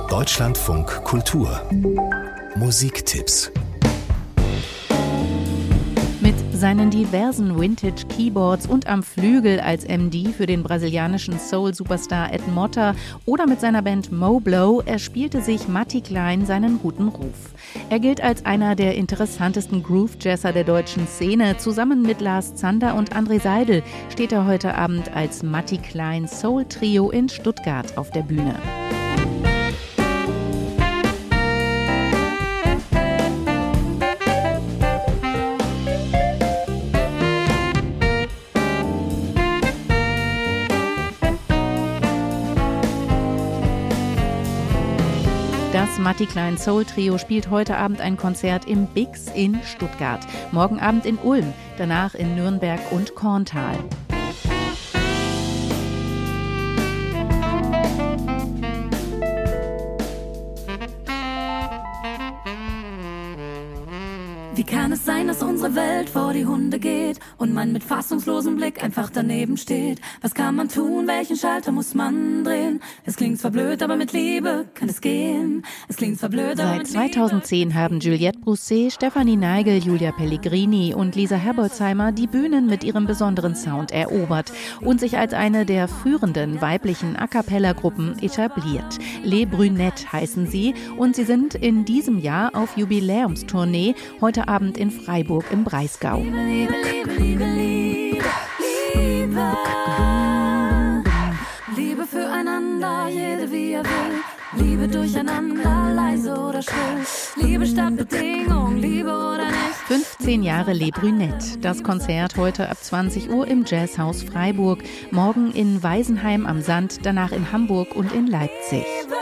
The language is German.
Deutschlandfunk Kultur Musiktipps. Mit seinen diversen Vintage-Keyboards und am Flügel als MD für den brasilianischen Soul-Superstar Ed Motta oder mit seiner Band Moblow erspielte sich Matti Klein seinen guten Ruf. Er gilt als einer der interessantesten Groove-Jazzer der deutschen Szene. Zusammen mit Lars Zander und André Seidel steht er heute Abend als Matti Klein Soul Trio in Stuttgart auf der Bühne. Das Matti Klein Soul Trio spielt heute Abend ein Konzert im Bix in Stuttgart, morgen Abend in Ulm, danach in Nürnberg und Korntal. Wie kann es sein, dass unsere Welt vor die Hunde geht und man mit fassungslosem Blick einfach daneben steht? Was kann man tun? Welchen Schalter muss man drehen? Es klingt zwar blöd, aber mit Liebe kann es gehen. Es klingt zwar blöd, aber Seit 2010 haben Juliette Brousset, Stefanie Neigel, Julia Pellegrini und Lisa Herbolzheimer die Bühnen mit ihrem besonderen Sound erobert und sich als eine der führenden weiblichen A-cappella-Gruppen etabliert. Les Brunettes heißen sie und sie sind in diesem Jahr auf Jubiläumstournee, heute Abend in Freiburg im Breisgau. Liebe, Liebe, Liebe, Liebe, Liebe, Liebe füreinander, jede wie er will. Liebe durcheinander, leise oder schrill. Liebe statt Bedingung, Liebe oder nicht. 15 Jahre Les Brunettes. Das Konzert heute ab 20 Uhr im Jazzhaus Freiburg, morgen in Weisenheim am Sand, danach in Hamburg und in Leipzig.